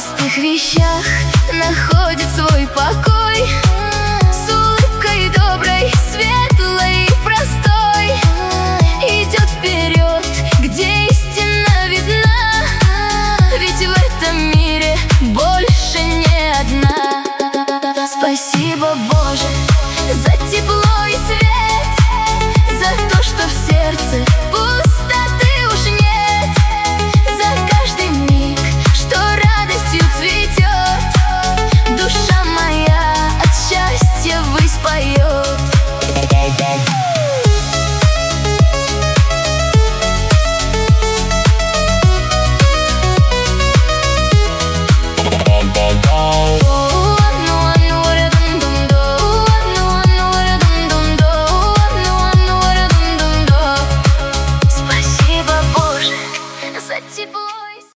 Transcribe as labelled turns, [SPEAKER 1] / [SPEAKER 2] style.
[SPEAKER 1] простых вещах находит свой покой, с улыбкой доброй, светлой и простой идет вперед, где истина видна, ведь в этом мире больше не одна. Спасибо, Боже,